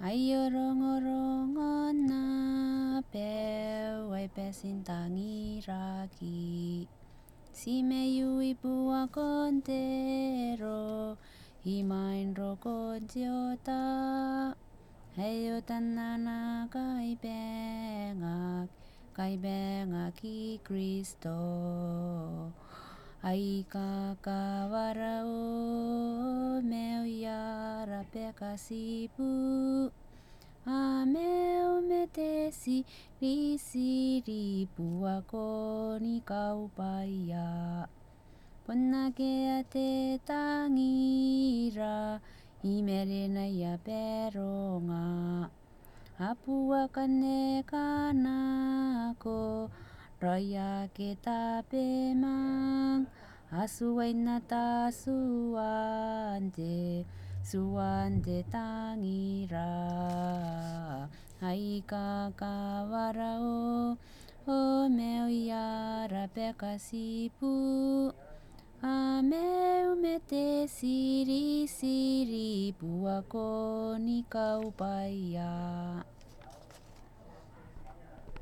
Ayorongorongon na peway pesintangiraki. Si meyu ibua kontero, himain rokontiota. Heyo tanana kai bengak ki Kristo. Ai kakawarao meu yara pekasibu. Ameu mete siri buako ni kau paya. Ponake ate tangira imerena ya peronga. Apua kane kanako raya kita pemang. Asuai nata suante tangira. Ai kakawarao o meu yara pekasibu. Ameu mete siri buako ni kau paya.